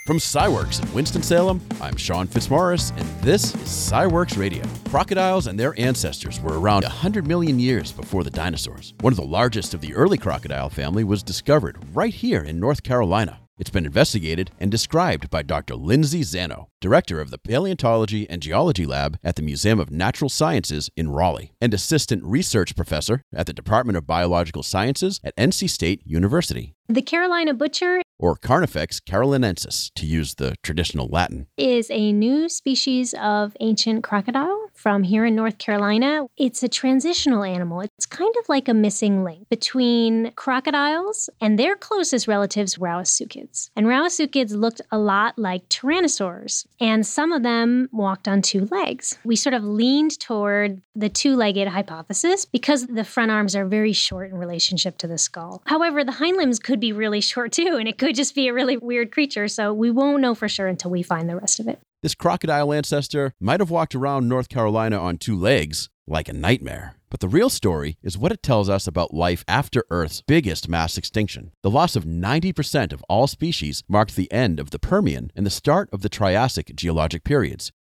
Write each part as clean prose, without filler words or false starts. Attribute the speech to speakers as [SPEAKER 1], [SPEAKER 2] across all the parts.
[SPEAKER 1] From Cyworks in Winston-Salem, I'm Sean Fitzmaurice, and this is Cyworks Radio. Crocodiles and their ancestors were around 100 million years before the dinosaurs. One of the largest of the early crocodile family was discovered right here in North Carolina. It's been investigated and described by Dr. Lindsay Zano, director of the Paleontology and Geology Lab at the Museum of Natural Sciences in Raleigh, and assistant research professor at the Department of Biological Sciences at NC State University.
[SPEAKER 2] The Carolina butcher,
[SPEAKER 1] or Carnifex carolinensis, to use the traditional Latin,
[SPEAKER 2] is a new species of ancient crocodile from here in North Carolina. It's a transitional animal. It's kind of like a missing link between crocodiles and their closest relatives, Rauisuchids. And Rauisuchids looked a lot like tyrannosaurs, and some of them walked on two legs. We sort of leaned toward the two-legged hypothesis because the front arms are very short in relationship to the skull. However, the hind limbs could be really short too, and it could just be a really weird creature, so we won't know for sure until we find the rest of it.
[SPEAKER 1] This crocodile ancestor might have walked around North Carolina on two legs like a nightmare. But the real story is what it tells us about life after Earth's biggest mass extinction. The loss of 90% of all species marked the end of the Permian and the start of the Triassic geologic periods,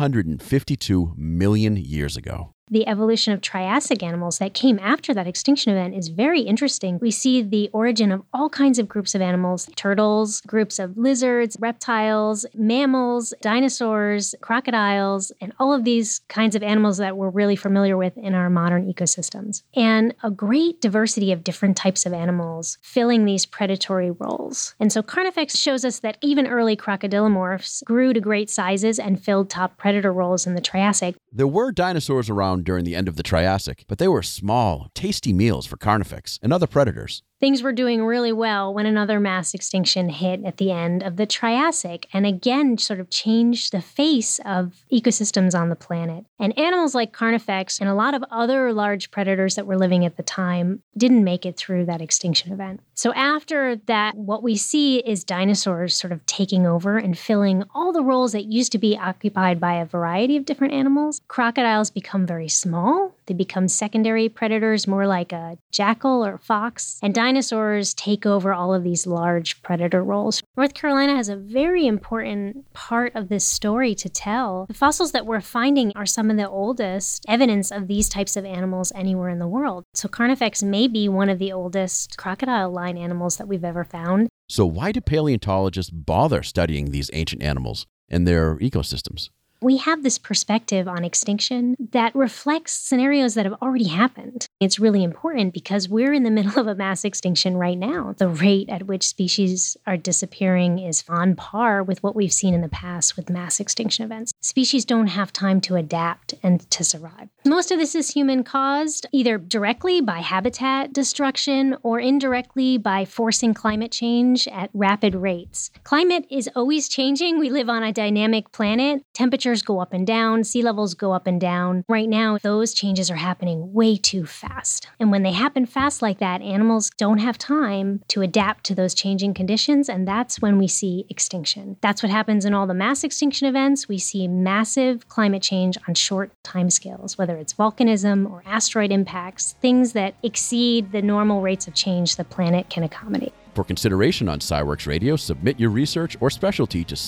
[SPEAKER 1] 252 million years ago.
[SPEAKER 2] The evolution of Triassic animals that came after that extinction event is very interesting. We see the origin of all kinds of groups of animals: turtles, groups of lizards, reptiles, mammals, dinosaurs, crocodiles, and all of these kinds of animals that we're really familiar with in our modern ecosystems. And a great diversity of different types of animals filling these predatory roles. And so Carnifex shows us that even early crocodilomorphs grew to great sizes and filled top predator roles in the Triassic.
[SPEAKER 1] There were dinosaurs around during the end of the Triassic, but they were small, tasty meals for Carnifex and other predators.
[SPEAKER 2] Things were doing really well when another mass extinction hit at the end of the Triassic, and again sort of changed the face of ecosystems on the planet. And animals like Carnifex and a lot of other large predators that were living at the time didn't make it through that extinction event. So after that, what we see is dinosaurs sort of taking over and filling all the roles that used to be occupied by a variety of different animals. Crocodiles become very small. They become secondary predators, more like a jackal or fox. And dinosaurs take over all of these large predator roles. North Carolina has a very important part of this story to tell. The fossils that we're finding are some of the oldest evidence of these types of animals anywhere in the world. So Carnifex may be one of the oldest crocodile line animals that we've ever found.
[SPEAKER 1] So why do paleontologists bother studying these ancient animals and their ecosystems?
[SPEAKER 2] We have this perspective on extinction that reflects scenarios that have already happened. It's really important because we're in the middle of a mass extinction right now. The rate at which species are disappearing is on par with what we've seen in the past with mass extinction events. Species don't have time to adapt and to survive. Most of this is human-caused, either directly by habitat destruction or indirectly by forcing climate change at rapid rates. Climate is always changing. We live on a dynamic planet. Temperatures go up and down, sea levels go up and down. Right now, those changes are happening way too fast. And when they happen fast like that, animals don't have time to adapt to those changing conditions, and that's when we see extinction. That's what happens in all the mass extinction events. We see massive climate change on short timescales, whether it's volcanism or asteroid impacts, things that exceed the normal rates of change the planet can accommodate.
[SPEAKER 1] For consideration on Cyworks Radio, submit your research or specialty to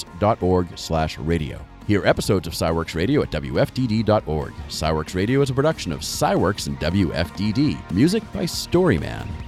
[SPEAKER 1] cyworks.org/radio. Hear episodes of Cyworks Radio at WFDD.org. Cyworks Radio is a production of Cyworks and WFDD. Music by Storyman.